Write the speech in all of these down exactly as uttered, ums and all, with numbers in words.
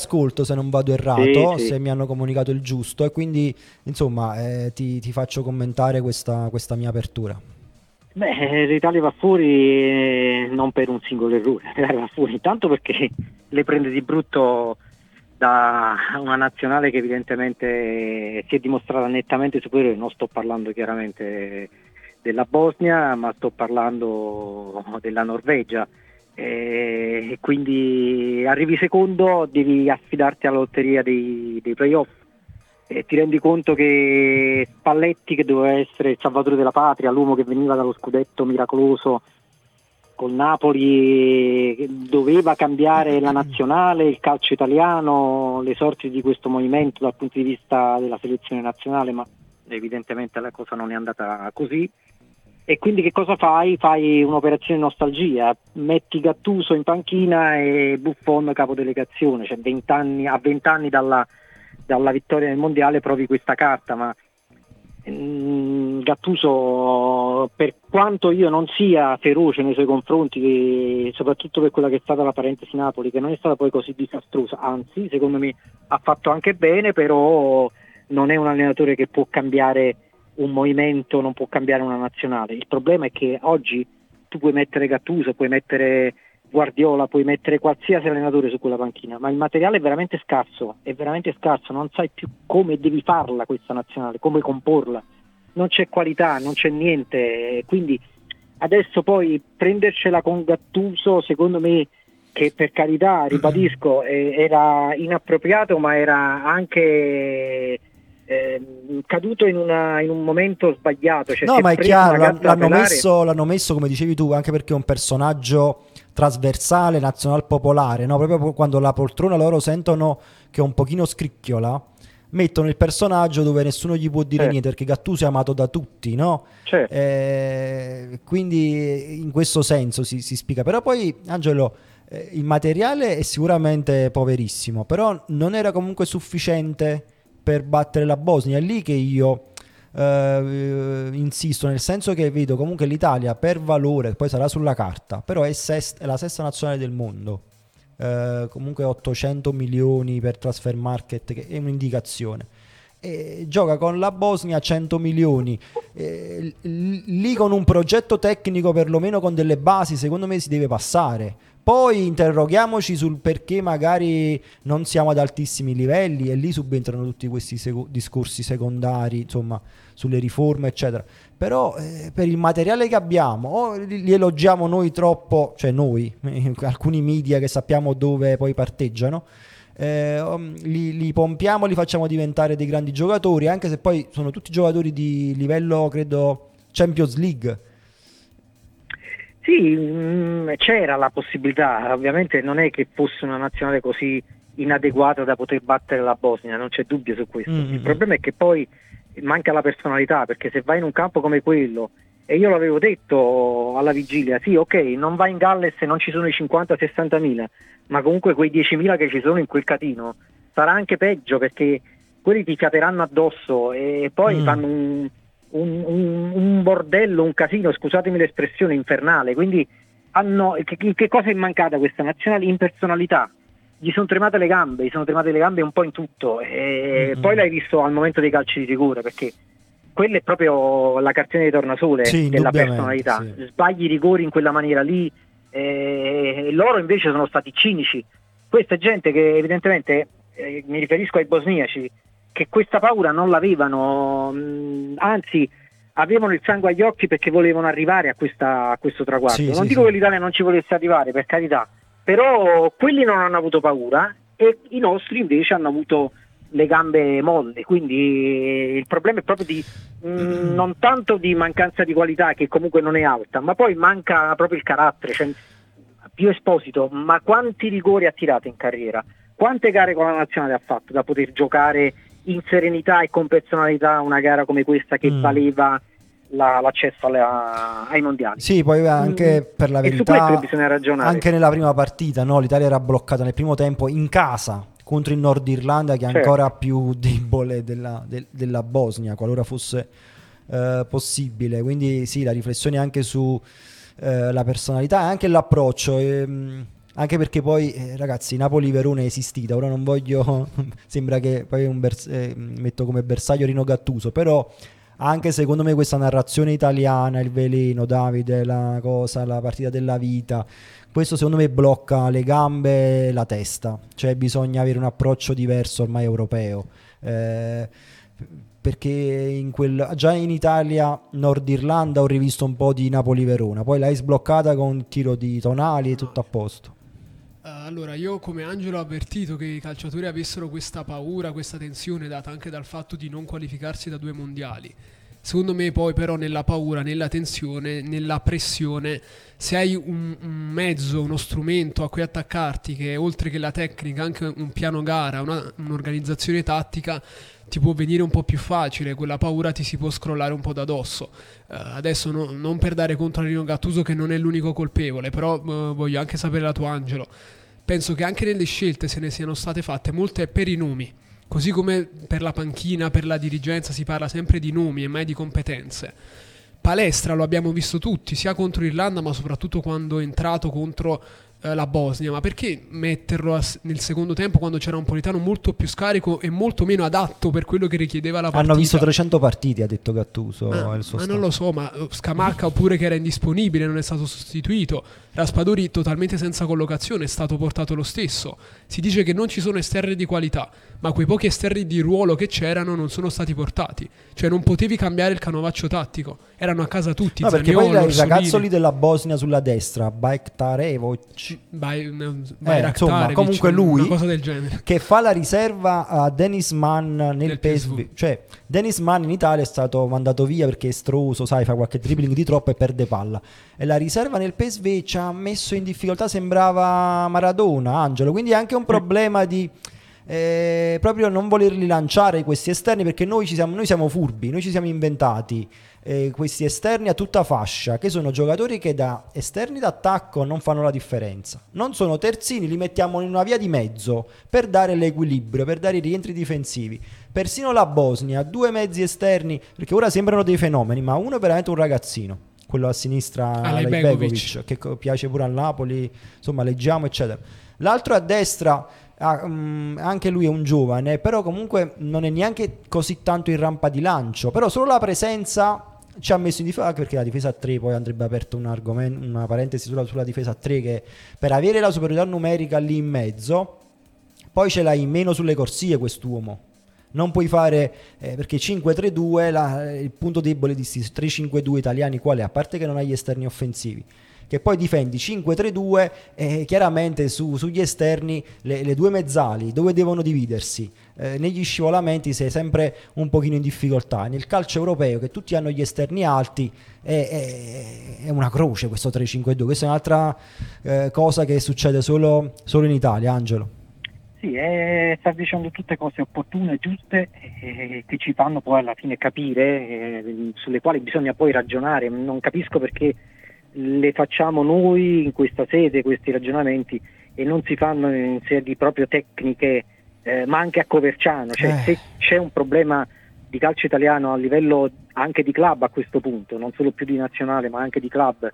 ascolto se non vado errato, Sì, sì. se mi hanno comunicato il giusto, e quindi insomma eh, ti, ti faccio commentare questa, questa mia apertura. Beh, l'Italia va fuori eh, non per un singolo errore, l'Italia va fuori intanto perché le prende di brutto da una nazionale che evidentemente si è dimostrata nettamente superiore. Non sto parlando chiaramente della Bosnia, ma sto parlando della Norvegia. E quindi arrivi secondo, devi affidarti alla lotteria dei, dei playoff. E ti rendi conto che Spalletti, che doveva essere il salvatore della patria, l'uomo che veniva dallo scudetto miracoloso col Napoli, che doveva cambiare la nazionale, il calcio italiano, le sorti di questo movimento dal punto di vista della selezione nazionale, ma evidentemente la cosa non è andata così. E quindi che cosa fai? Fai un'operazione nostalgia, metti Gattuso in panchina e Buffon capo delegazione, cioè venti anni, a venti anni dalla dalla vittoria nel mondiale provi questa carta, ma mh, Gattuso, per quanto io non sia feroce nei suoi confronti, soprattutto per quella che è stata la parentesi Napoli, che non è stata poi così disastrosa, anzi secondo me ha fatto anche bene, però non è un allenatore che può cambiare un movimento, non può cambiare una nazionale. Il problema è che oggi tu puoi mettere Gattuso, puoi mettere Guardiola, puoi mettere qualsiasi allenatore su quella panchina, ma il materiale è veramente scarso, è veramente scarso, non sai più come devi farla questa nazionale, come comporla, non c'è qualità, non c'è niente, quindi adesso poi prendercela con Gattuso, secondo me, che per carità, ribadisco, eh, era inappropriato, ma era anche eh, caduto in, una, in un momento sbagliato, cioè No, si è ma è preso chiaro, una l'han- gatta da l'hanno pelare. messo, l'hanno messo, come dicevi tu, anche perché è un personaggio trasversale, nazional popolare, no? Proprio quando la poltrona loro sentono che un pochino scricchiola, mettono il personaggio dove nessuno gli può dire Certo, niente, perché Gattuso è amato da tutti, no? certo. Eh, quindi in questo senso si, si spiega. Però poi, Angelo, eh, il materiale è sicuramente poverissimo, però non era comunque sufficiente per battere la Bosnia. È lì che io eh, insisto, nel senso che vedo comunque l'Italia per valore, poi sarà sulla carta, però è, sest- è la sesta nazionale del mondo. Eh, comunque ottocento milioni per transfer market, che è un'indicazione. E gioca con la Bosnia a cento milioni. Eh, l- lì con un progetto tecnico, perlomeno con delle basi, secondo me si deve passare. Poi interroghiamoci sul perché magari non siamo ad altissimi livelli, e lì subentrano tutti questi sec- discorsi secondari, insomma, sulle riforme, eccetera. Però eh, per il materiale che abbiamo, o li, li elogiamo noi troppo, cioè noi, alcuni media che sappiamo dove poi parteggiano, eh, um, li, li pompiamo, li facciamo diventare dei grandi giocatori, anche se poi sono tutti giocatori di livello, credo, Champions League. Sì, mh, c'era la possibilità, ovviamente non è che fosse una nazionale così inadeguata da poter battere la Bosnia, non c'è dubbio su questo. Il Mm-mm. problema è che poi manca la personalità, perché se vai in un campo come quello, e io l'avevo detto alla vigilia, sì, ok, non vai in Galles e non ci sono i cinquanta sessanta mila, ma comunque quei diecimila che ci sono in quel catino sarà anche peggio, perché quelli ti fiateranno addosso e poi Mm. fanno un un, un- un bordello, un casino, scusatemi l'espressione, infernale. Quindi hanno, che, che cosa è mancata questa nazionale? Impersonalità. Gli sono tremate le gambe, gli sono tremate le gambe un po' in tutto, e poi Mm-mm. l'hai visto al momento dei calci di rigore, perché quella è proprio la cartina di tornasole Sì, della indubbiamente, personalità. sì. Sbagli i rigori in quella maniera lì, e loro invece sono stati cinici. Questa è gente che evidentemente, eh, mi riferisco ai bosniaci, che questa paura non l'avevano, mh, anzi avevano il sangue agli occhi perché volevano arrivare a, questa, a questo Sì, traguardo. Non sì, dico sì. che l'Italia non ci volesse arrivare, per carità, però quelli non hanno avuto paura e i nostri invece hanno avuto le gambe molle, quindi il problema è proprio di mh, non tanto di mancanza di qualità, che comunque non è alta, ma poi manca proprio il carattere. Cioè, più Esposito, ma quanti rigori ha tirato in carriera? Quante gare con la nazionale ha fatto da poter giocare in serenità e con personalità una gara come questa che Mm. valeva la- l'accesso alla- ai mondiali? Sì, poi Mm, anche per la e su questo che verità, bisogna ragionare. anche nella prima partita, no, l'Italia era bloccata nel primo tempo in casa contro il Nord Irlanda, che è Certo. ancora più debole della, del- della Bosnia, qualora fosse eh, possibile. Quindi sì, la riflessione anche su eh, la personalità e anche l'approccio. Ehm, anche perché poi eh, ragazzi, Napoli-Verona è esistita, ora non voglio sembra che poi un bers- eh, metto come bersaglio Rino Gattuso, però anche secondo me questa narrazione italiana, il veleno, Davide, la cosa, la partita della vita, questo secondo me blocca le gambe e la testa, cioè bisogna avere un approccio diverso ormai europeo, eh, perché in quel, già in Italia, Nord Irlanda, ho rivisto un po' di Napoli-Verona, poi l'hai sbloccata con un tiro di Tonali e tutto a posto. Allora, io come Angelo ho avvertito che i calciatori avessero questa paura, questa tensione data anche dal fatto di non qualificarsi da due mondiali. Secondo me poi però nella paura, nella tensione, nella pressione, se hai un, un mezzo, uno strumento a cui attaccarti che è oltre che la tecnica, anche un piano gara, una, un'organizzazione tattica, ti può venire un po' più facile, quella paura ti si può scrollare un po' da dosso. Uh, adesso no, non per dare contro a Rino Gattuso che non è l'unico colpevole, però uh, voglio anche sapere la tua, Angelo. Penso che anche nelle scelte se ne siano state fatte molte per i nomi, così come per la panchina, per la dirigenza si parla sempre di nomi e mai di competenze. Palestra lo abbiamo visto tutti, sia contro Irlanda ma soprattutto quando è entrato contro eh, la Bosnia, ma perché metterlo a, nel secondo tempo quando c'era un Politano molto più scarico e molto meno adatto per quello che richiedeva la partita? Hanno visto trecento partiti, ha detto Gattuso. Ma, il suo ma stato. non lo so, ma Scamacca oppure che era indisponibile, non è stato sostituito. Raspadori totalmente senza collocazione, è stato portato lo stesso. Si dice che non ci sono esterni di qualità, ma quei pochi esterni di ruolo che c'erano non sono stati portati. Cioè non potevi cambiare il canovaccio tattico, erano a casa tutti. No, perché Zaniolo, poi il ragazzo Orsolini. lì della Bosnia sulla destra, Baiktarevic, Vai, eh, insomma, comunque lui, una cosa del genere, che fa la riserva a Dennis Mann nel Del P S V. P S V. Cioè Dennis Mann in Italia è stato mandato via perché è estroso, sai, fa qualche dribbling di troppo e perde palla, e la riserva nel P S V ci ha messo in difficoltà, sembrava Maradona, Angelo, quindi è anche un problema di eh, proprio non volerli lanciare questi esterni, perché noi, ci siamo, noi siamo furbi, noi ci siamo inventati eh, questi esterni a tutta fascia, che sono giocatori che da esterni d'attacco non fanno la differenza, non sono terzini, li mettiamo in una via di mezzo per dare l'equilibrio, per dare i rientri difensivi. Persino la Bosnia, due mezzi esterni, perché ora sembrano dei fenomeni, ma uno è veramente un ragazzino, quello a sinistra, Alejbegovic, che piace pure al Napoli, insomma leggiamo eccetera. L'altro a destra, ah, um, anche lui è un giovane, però comunque non è neanche così tanto in rampa di lancio, però solo la presenza ci ha messo in difesa, perché la difesa a tre, poi andrebbe aperto un argomento, una parentesi sulla, sulla difesa a tre, che per avere la superiorità numerica lì in mezzo, poi ce l'hai meno sulle corsie quest'uomo. Non puoi fare, eh, perché cinque tre due, la, il punto debole di questi tre cinque due italiani qual è? A parte che non hai gli esterni offensivi, che poi difendi cinque tre due e eh, chiaramente su, sugli esterni le, le due mezzali dove devono dividersi, eh, negli scivolamenti sei sempre un pochino in difficoltà. Nel calcio europeo, che tutti hanno gli esterni alti, è, è, è una croce questo tre cinque due. Questa è un'altra eh, cosa che succede solo, solo in Italia, Angelo. Sì, eh, sta dicendo tutte cose opportune, giuste, eh, che ci fanno poi alla fine capire, eh, sulle quali bisogna poi ragionare. Non capisco perché le facciamo noi in questa sede, questi ragionamenti, e non si fanno in sedi proprio tecniche, eh, ma anche a Coverciano. Cioè, Eh. se c'è un problema di calcio italiano a livello anche di club a questo punto, non solo più di nazionale ma anche di club,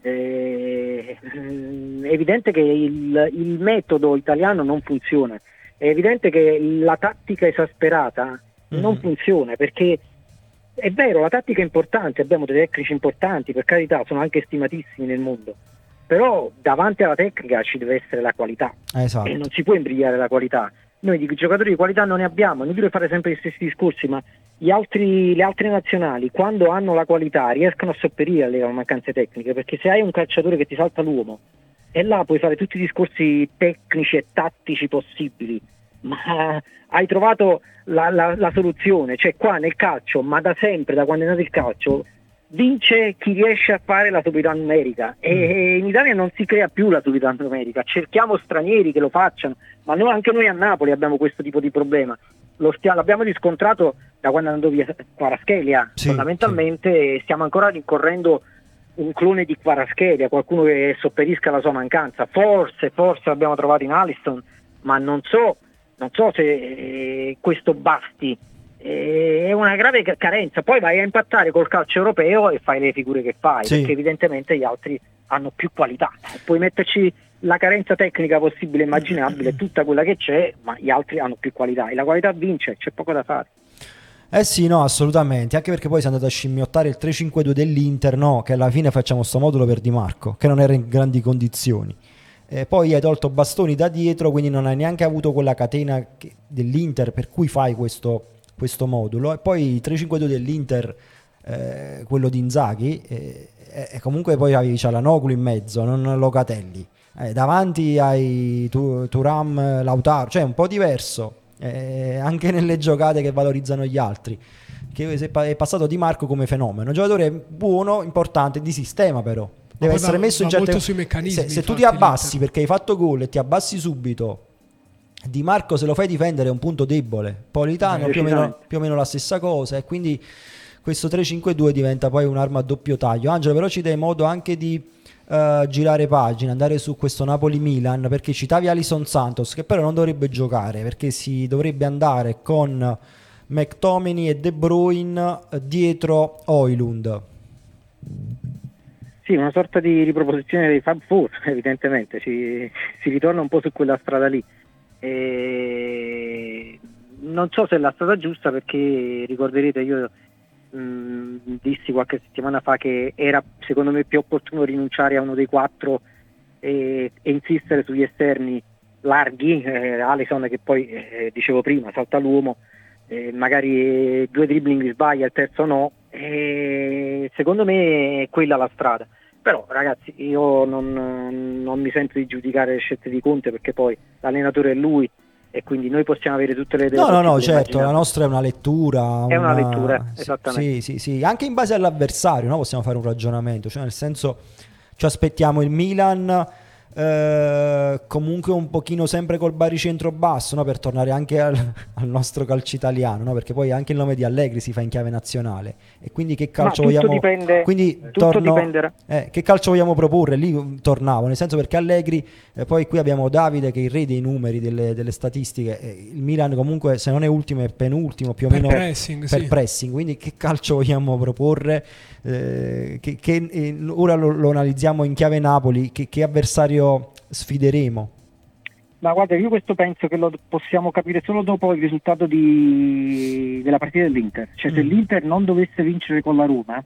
Eh, è evidente che il, il metodo italiano non funziona, è evidente che la tattica esasperata Mm. non funziona, perché è vero, la tattica è importante, abbiamo dei tecnici importanti, per carità, sono anche stimatissimi nel mondo, però davanti alla tecnica ci deve essere la qualità, Esatto. e non si può imbrigliare la qualità. Noi di giocatori di qualità non ne abbiamo, è inutile fare sempre gli stessi discorsi, ma gli altri, le altre nazionali, quando hanno la qualità, riescono a sopperire alle mancanze tecniche, perché se hai un calciatore che ti salta l'uomo, e là puoi fare tutti i discorsi tecnici e tattici possibili, ma hai trovato la, la, la soluzione. Cioè, qua nel calcio, ma da sempre, da quando è nato il calcio, vince chi riesce a fare la superiorità numerica, e in Italia non si crea più la superiorità numerica, cerchiamo stranieri che lo facciano, ma noi, anche noi a Napoli abbiamo questo tipo di problema. Lo stia, l'abbiamo riscontrato da quando è andato via Kvaratskhelia, Sì, fondamentalmente sì. Stiamo ancora rincorrendo un clone di Kvaratskhelia, qualcuno che sopperisca la sua mancanza. Forse, forse l'abbiamo trovato in Alisson, ma non so, non so se eh, questo basti. Eh, è una grave carenza. Poi vai a impattare col calcio europeo e fai le figure che fai, Sì. perché evidentemente gli altri hanno più qualità. Puoi metterci la carenza tecnica possibile e immaginabile, tutta quella che c'è, ma gli altri hanno più qualità e la qualità vince, c'è poco da fare. Eh sì, no, assolutamente, anche perché poi si è andato a scimmiottare il tre cinque due dell'Inter, no, che alla fine facciamo sto modulo per Di Marco, che non era in grandi condizioni. Eh, poi hai tolto Bastoni da dietro, quindi non hai neanche avuto quella catena che, dell'Inter per cui fai questo, questo modulo. E poi il tre cinque due dell'Inter, eh, quello di Inzaghi, e eh, eh, comunque poi avevi Cialanoglu in mezzo, non Locatelli. Eh, davanti hai tu, Thuram, Lautaro, cioè un po' diverso. Eh, anche nelle giocate che valorizzano gli altri, che è passato Di Marco come fenomeno, un giocatore buono, importante, di sistema, però deve essere va, messo va in certe sui meccanismi. Se, se tu ti abbassi perché hai fatto gol e ti abbassi subito, Di Marco se lo fai difendere è un punto debole. Politano più o meno, più o meno la stessa cosa, e quindi questo tre cinque due diventa poi un'arma a doppio taglio. Angelo, però ci dai modo anche di Uh, girare pagina, andare su questo Napoli-Milan, perché citavi Alisson Santos, che però non dovrebbe giocare perché si dovrebbe andare con McTominay e De Bruyne dietro Højlund. Sì, una sorta di riproposizione dei Fab Four, evidentemente si, si ritorna un po' su quella strada lì, e non so se è la strada giusta, perché ricorderete io Mm, dissi qualche settimana fa che era secondo me più opportuno rinunciare a uno dei quattro e, e insistere sugli esterni larghi, eh, Alisson che poi eh, dicevo prima salta l'uomo, eh, magari due dribbling li sbaglia, il terzo no, e secondo me è quella la strada. Però ragazzi, io non, non mi sento di giudicare le scelte di Conte, perché poi l'allenatore è lui e quindi noi possiamo avere tutte le idee. No, no, no, certo, la nostra è una lettura. È una, una lettura, esattamente. Sì, sì, sì, anche in base all'avversario, no? Possiamo fare un ragionamento, cioè nel senso ci aspettiamo il Milan eh, comunque un pochino sempre col baricentro basso, no? Per tornare anche al, al nostro calcio italiano, no? Perché poi anche il nome di Allegri si fa in chiave nazionale, e quindi che calcio Ma tutto vogliamo dipende, quindi tutto torno, dipenderà. Eh, che calcio vogliamo proporre? Lì tornavo, nel senso, perché Allegri, eh, poi qui abbiamo Davide che è il re dei numeri, delle, delle statistiche, eh, il Milan comunque se non è ultimo è penultimo più o per meno pressing, per sì. pressing, quindi che calcio vogliamo proporre? Eh, che, che, eh, ora lo, lo analizziamo in chiave Napoli, che, che avversario sfideremo? Ma guarda, io questo penso che lo possiamo capire solo dopo il risultato di, della partita dell'Inter, cioè mm. se l'Inter non dovesse vincere con la Roma,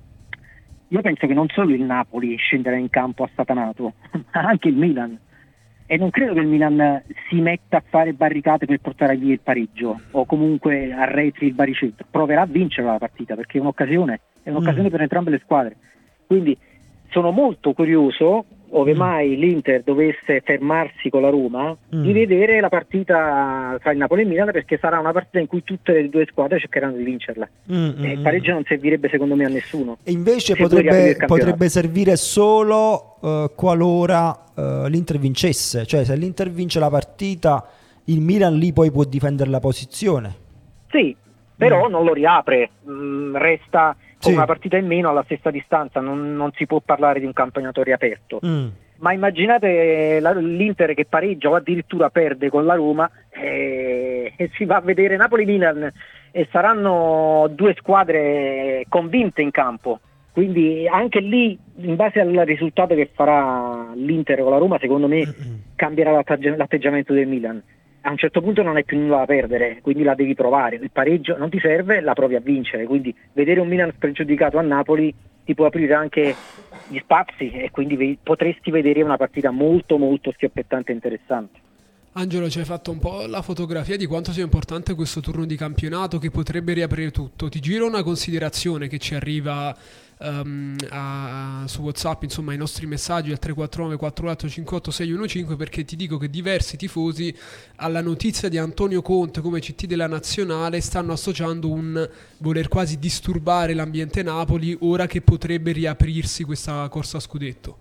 io penso che non solo il Napoli scenderà in campo assatanato, ma anche il Milan, e non credo che il Milan si metta a fare barricate per portare via il pareggio o comunque arretri il baricentro, proverà a vincere la partita, perché è un'occasione, è un'occasione mm. per entrambe le squadre, quindi sono molto curioso, ove mai l'Inter dovesse fermarsi con la Roma, mm. di vedere la partita tra il Napoli e il Milan, perché sarà una partita in cui tutte le due squadre cercheranno di vincerla. Mm, e il pareggio non servirebbe secondo me a nessuno. E invece potrebbe, potrebbe servire solo uh, qualora uh, l'Inter vincesse, cioè se l'Inter vince la partita, il Milan lì poi può difendere la posizione. Sì, però mm. non lo riapre, mm, resta con sì. una partita in meno alla stessa distanza, non, non si può parlare di un campionato riaperto. Mm. Ma immaginate la, l'Inter che pareggia o addirittura perde con la Roma, e, e si va a vedere Napoli-Milan e saranno due squadre convinte in campo, quindi anche lì, in base al risultato che farà l'Inter con la Roma, secondo me mm-hmm. cambierà l'atteggi- l'atteggiamento del Milan. A un certo punto non hai più nulla da perdere, quindi la devi provare, il pareggio non ti serve, la provi a vincere, quindi vedere un Milan spregiudicato a Napoli ti può aprire anche gli spazi, e quindi ve- potresti vedere una partita molto molto schioppetante e interessante. Angelo, ci hai fatto un po' la fotografia di quanto sia importante questo turno di campionato che potrebbe riaprire tutto. Ti giro una considerazione che ci arriva um, a, su WhatsApp, insomma ai nostri messaggi al tre quattro nove quattro quattro cinque otto sei uno cinque, perché ti dico che diversi tifosi alla notizia di Antonio Conte come C T della Nazionale stanno associando un voler quasi disturbare l'ambiente Napoli ora che potrebbe riaprirsi questa corsa a scudetto.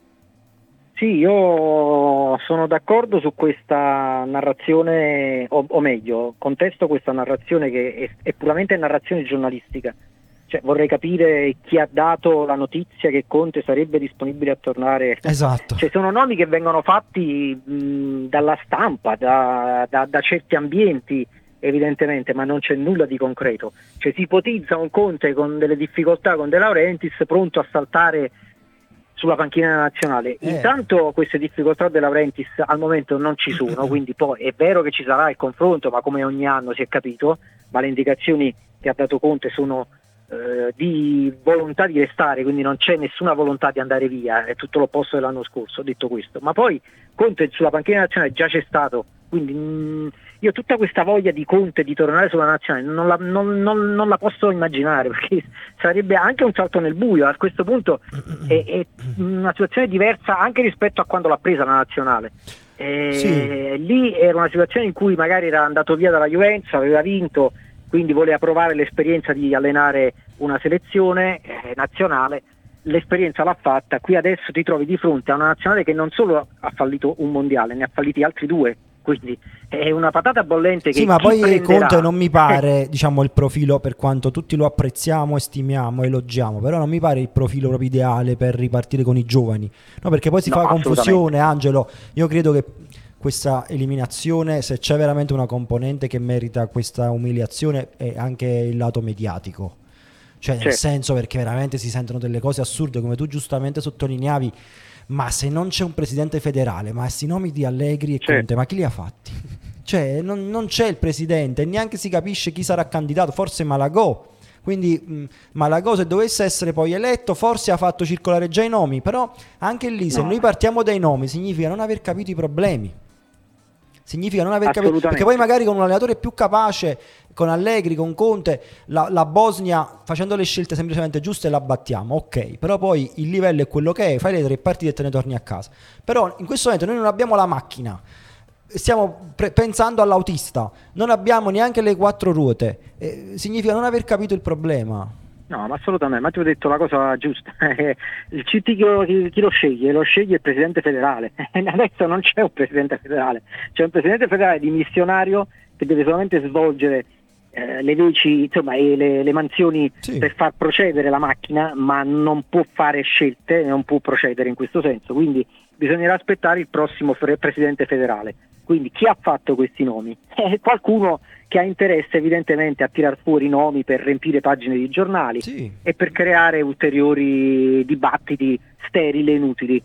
Sì, io sono d'accordo su questa narrazione, o, o meglio, contesto questa narrazione che è, è puramente narrazione giornalistica. Cioè, vorrei capire chi ha dato la notizia che Conte sarebbe disponibile a tornare. Esatto. Cioè, sono nomi che vengono fatti mh, dalla stampa, da, da, da certi ambienti, evidentemente, ma non c'è nulla di concreto. Cioè, si ipotizza un Conte con delle difficoltà con De Laurentiis pronto a saltare sulla panchina nazionale. Eh. Intanto queste difficoltà della Laurentiis al momento non ci sono, quindi poi è vero che ci sarà il confronto, ma come ogni anno si è capito, ma le indicazioni che ha dato Conte sono eh, di volontà di restare, quindi non c'è nessuna volontà di andare via, è tutto l'opposto dell'anno scorso, detto questo. Ma poi Conte sulla panchina nazionale già c'è stato, quindi mh, io tutta questa voglia di Conte di tornare sulla nazionale non la, non, non, non la posso immaginare, perché sarebbe anche un salto nel buio. A questo punto è, è una situazione diversa anche rispetto a quando l'ha presa la nazionale. E Sì. Lì era una situazione in cui magari era andato via dalla Juventus, aveva vinto, quindi voleva provare l'esperienza di allenare una selezione eh, nazionale. L'esperienza l'ha fatta, qui adesso ti trovi di fronte a una nazionale che non solo ha fallito un mondiale, ne ha falliti altri due, quindi è una patata bollente che Sì, ma chi poi prenderà... Conte non mi pare, diciamo, il profilo, per quanto tutti lo apprezziamo, estimiamo, elogiamo, però non mi pare il profilo proprio ideale per ripartire con i giovani, no, perché poi si No, fa assolutamente. confusione, Angelo. Io credo che questa eliminazione, se c'è veramente una componente che merita questa umiliazione, è anche il lato mediatico. Cioè, nel Certo. senso, perché veramente si sentono delle cose assurde, come tu giustamente sottolineavi. Ma se non c'è un presidente federale, ma questi nomi di Allegri e Certo. Conte, ma chi li ha fatti? Cioè, non, non c'è il presidente, neanche si capisce chi sarà candidato, forse Malagò. Quindi mh, Malagò, se dovesse essere poi eletto, forse ha fatto circolare già i nomi, però anche lì, se No. noi partiamo dai nomi, significa non aver capito i problemi. Significa non aver capito, perché poi magari con un allenatore più capace, con Allegri, con Conte, la, la Bosnia, facendo le scelte semplicemente giuste, la battiamo, ok, però poi il livello è quello che è, fai le tre partite e te ne torni a casa. Però in questo momento noi non abbiamo la macchina, stiamo pre- pensando all'autista, non abbiamo neanche le quattro ruote, eh, significa non aver capito il problema. No, ma assolutamente, ma ti ho detto la cosa giusta. Il C T chi, chi lo sceglie? Lo sceglie il presidente federale. Adesso non c'è un presidente federale, c'è un presidente federale dimissionario che deve solamente svolgere eh, le veci, insomma, e le, le mansioni Sì. per far procedere la macchina, ma non può fare scelte, non può procedere in questo senso. Quindi bisognerà aspettare il prossimo fre- presidente federale. Quindi chi ha fatto questi nomi? Eh, qualcuno che ha interesse evidentemente a tirar fuori nomi per riempire pagine di giornali Sì. e per creare ulteriori dibattiti sterili e inutili.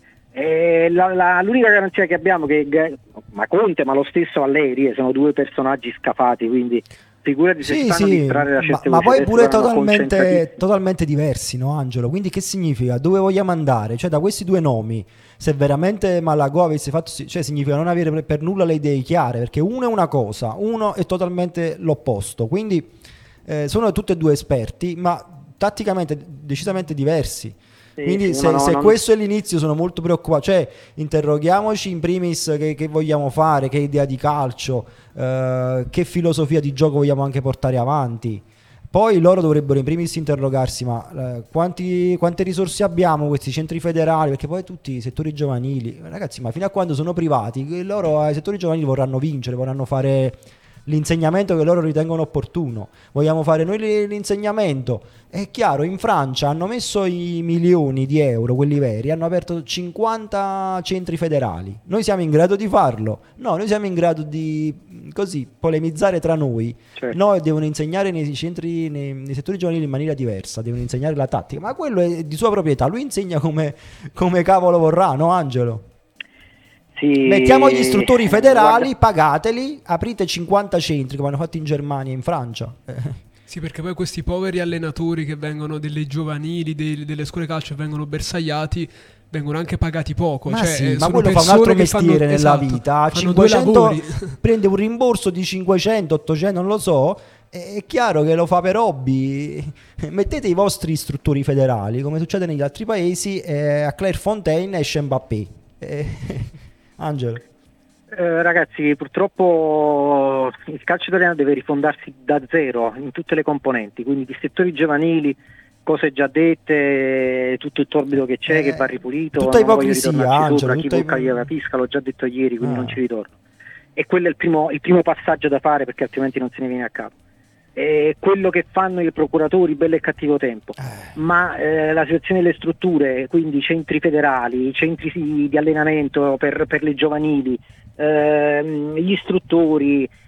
E la, la, l'unica garanzia che abbiamo che ma Conte, ma lo stesso Allegri, sono due personaggi scafati, quindi figurati se Sì, stanno sì, a distrarre da ma, certe ma voci. poi Adesso pure saranno totalmente, concentrati. totalmente diversi, no, Angelo? Quindi che significa? Dove vogliamo andare? Cioè, da questi due nomi, se veramente Malagò avesse fatto, cioè significa non avere per, per nulla le idee chiare, perché uno è una cosa, uno è totalmente l'opposto, quindi eh, sono tutti e due esperti, ma tatticamente decisamente diversi. Sì, Quindi sì, se, no, se non- questo è l'inizio sono molto preoccupato, cioè interroghiamoci in primis che, che vogliamo fare, che idea di calcio, eh, che filosofia di gioco vogliamo anche portare avanti. Poi loro dovrebbero in primis interrogarsi, ma eh, quanti, quante risorse abbiamo questi centri federali, perché poi tutti i settori giovanili, ragazzi, ma fino a quando sono privati, loro ai settori giovanili vorranno vincere, vorranno fare l'insegnamento che loro ritengono opportuno. Vogliamo fare noi l- l'insegnamento. È chiaro, in Francia hanno messo i milioni di euro, quelli veri, hanno aperto cinquanta centri federali. Noi siamo in grado di farlo? No, noi siamo in grado di mh, così polemizzare tra noi. Certo. No, devono insegnare nei centri, nei, nei settori giovanili in maniera diversa, devono insegnare la tattica, ma quello è di sua proprietà, lui insegna come, come cavolo vorrà, no, Angelo? Sì, Mettiamo gli istruttori federali, guarda- pagateli, aprite cinquanta centri come hanno fatto in Germania e in Francia. Eh, Sì, perché poi questi poveri allenatori che vengono delle giovanili, dei- delle scuole calcio e vengono bersagliati, vengono anche pagati poco. ma cioè, sì, eh, ma sono quello fa un persone altro che fanno- mestiere nella esatto, vita. A fanno due cinquecento lavori. prende un rimborso di cinquecento, ottocento, non lo so. È chiaro che lo fa per hobby. Mettete i vostri istruttori federali, come succede negli altri paesi, e a Clairefontaine esce Mbappé. Eh, Angelo. Eh, ragazzi, purtroppo il calcio italiano deve rifondarsi da zero in tutte le componenti, quindi di settori giovanili, cose già dette, tutto il torbido che c'è, Eh, che va ripulito, tutta non voglio ipocrisia, ritornarci Angelo, sopra, chi tutta vuol ip- cagliare la pisca, l'ho già detto ieri, quindi Ah. non ci ritorno. E quello è il primo, il primo passaggio da fare, perché altrimenti non se ne viene a capo. È quello che fanno i procuratori, bello e cattivo tempo. Eh. Ma eh, la situazione delle strutture, quindi i centri federali, i centri sì, di allenamento per, per le giovanili, ehm, gli istruttori,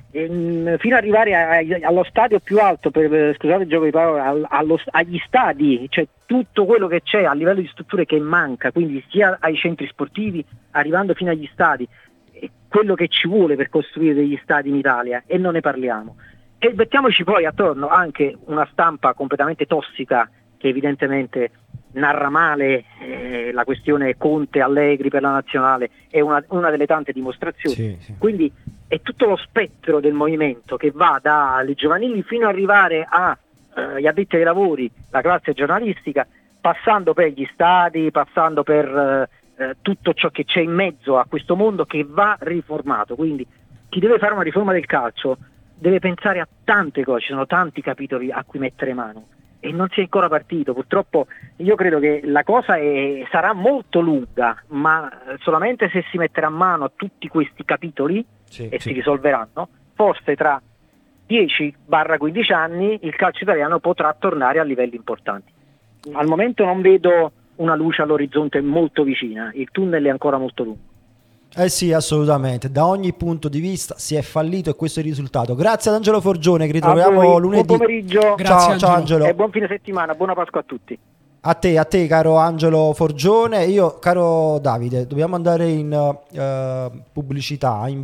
ehm, fino ad arrivare a, a, allo stadio più alto, per, per, scusate il gioco di parole, al, allo, agli stadi, cioè tutto quello che c'è a livello di strutture che manca, quindi sia ai centri sportivi, arrivando fino agli stadi, quello che ci vuole per costruire degli stadi in Italia, e non ne parliamo. E mettiamoci poi attorno anche una stampa completamente tossica che evidentemente narra male eh, la questione Conte Allegri per la nazionale, è una, una delle tante dimostrazioni. Sì, sì. Quindi è tutto lo spettro del movimento che va dalle giovanili fino ad arrivare agli eh, addetti ai lavori, la classe giornalistica, passando per gli stadi, passando per eh, tutto ciò che c'è in mezzo a questo mondo che va riformato. Quindi chi deve fare una riforma del calcio deve pensare a tante cose, ci sono tanti capitoli a cui mettere mano e non si è ancora partito. Purtroppo io credo che la cosa è, sarà molto lunga, ma solamente se si metterà mano a tutti questi capitoli Sì, e sì. si risolveranno, forse tra dieci quindici anni il calcio italiano potrà tornare a livelli importanti. Al momento non vedo una luce all'orizzonte molto vicina, il tunnel è ancora molto lungo. Eh sì, assolutamente, da ogni punto di vista si è fallito e questo è il risultato. Grazie ad Angelo Forgione, che ritroviamo A voi, lunedì. buon pomeriggio. Grazie, ciao, Angelo. ciao Angelo. E buon fine settimana, buona Pasqua a tutti. A te, a te caro Angelo Forgione. Io, caro Davide, dobbiamo andare in uh, pubblicità, in